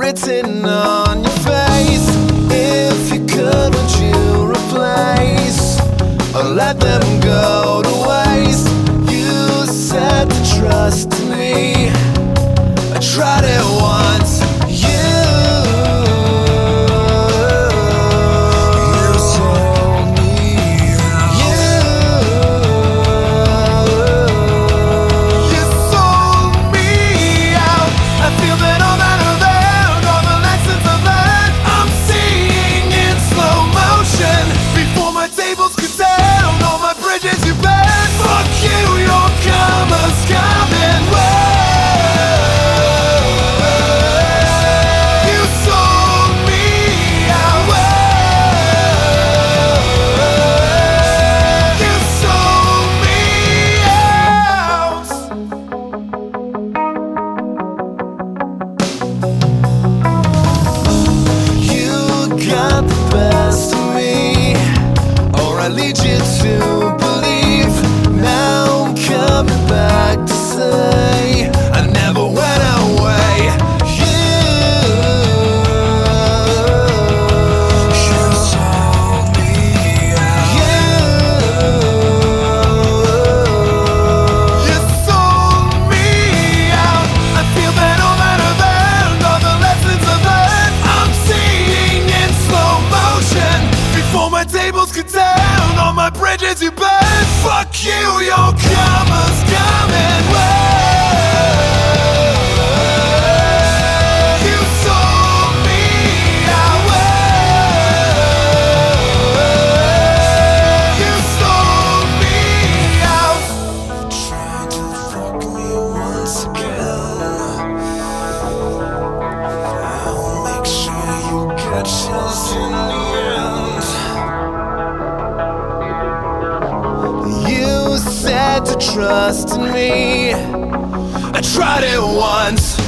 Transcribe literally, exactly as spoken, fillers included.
written on your face. If you could, would you replace or let them go to waste? You said to trust me, I tried it once. You, you sold me out. You, you sold me out. I feel that all that I've learned, all the lessons I've learned, I'm seeing in slow motion. Before my tables could turn, all my bridges you burned. Fuck you, your karma's coming. Whoa. I lead you to believe. Now I'm coming back to say I never went away. You, you sold me out. You, you sold me out. I feel that all that I've learned, all the lessons I've learned, I'm seeing in slow motion. Before my tables could turn, all my bridges you burn. Fuck you, your karma's coming. Whoa. You sold me out. Whoa. You sold me out. Tried to fuck me once again. I'll make sure you catch us in the end. You said to trust in me, I tried it once.